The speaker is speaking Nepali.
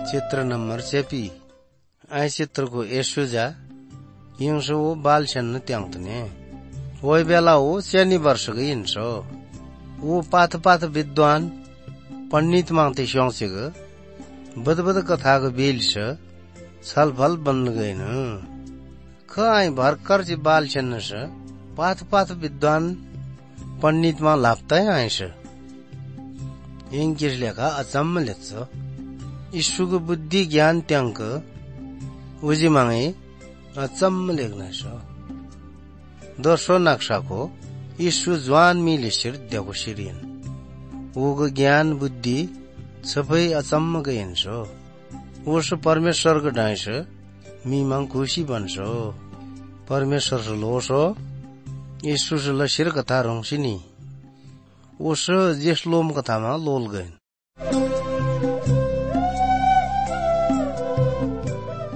चित्र नंबर चेपी आई चित्रको यसुजा हिंसो बाल छन्न त्यांतने वही बेला हो च्यानी वर्षको हिंसो वो पाथ विद्वान पंडित मांगते स्योंसेग बद कथाको बेल छ छलफल बन्न गएन ख आई भर्खर चाहिँ बाल छन्न छ पाथ विद्वान पंडितमा लाप्तै आएछ यिंकिस लेखा अचम्म लेख्छ ईश्वरको बुद्धि ज्ञान ट्याङ्क उजी मागे अचम्म लेख्न छ दोस्रो नक्साको ईश्वर ज्वान मिलिसिर देको सिरियन उको ज्ञान बुद्धि सबै अचम्म गइन्छ उसो परमेश्वरको ढाइस मिमाङ खुसी बन्छ परमेश्वर लोसो ईश्वर लसिर कथा रंसिनी उसो जेस लोम कथामा लोल गइन